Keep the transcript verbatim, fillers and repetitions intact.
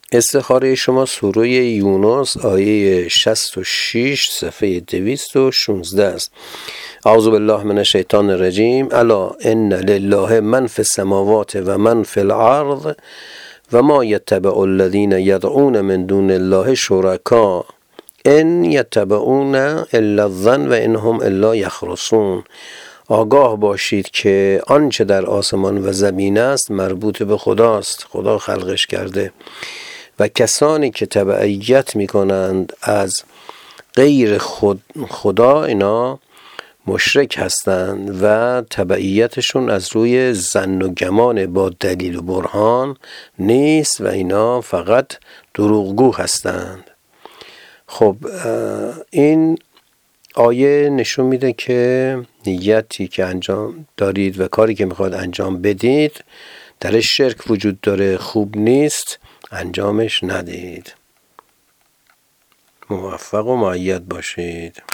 استخاره شما سوره یونس آیه شصت و شش صفحه دویست و شانزده است. اعوذ بالله من الشیطان الرجیم. الا ان لله من فی السماوات و من فی الارض و ما یتبع الذین یدعون من دون الله شرکا ان یتبعون الا الظن و ان هم الا یخرصون. آگاه باشید که آنچه در آسمان و زمین است مربوط به خداست، خدا خلقش کرده، و کسانی که تبعیت میکنند از غیر خود خدا اینا مشرک هستند و تبعیتشون از روی ظن و گمان با دلیل و برهان نیست و اینا فقط دروغگو هستند. خب این آیه نشون میده که نیتی که انجام دارید و کاری که میخواد انجام بدید درش شرک وجود داره، خوب نیست، انجامش ندید. موفق و مؤید باشید.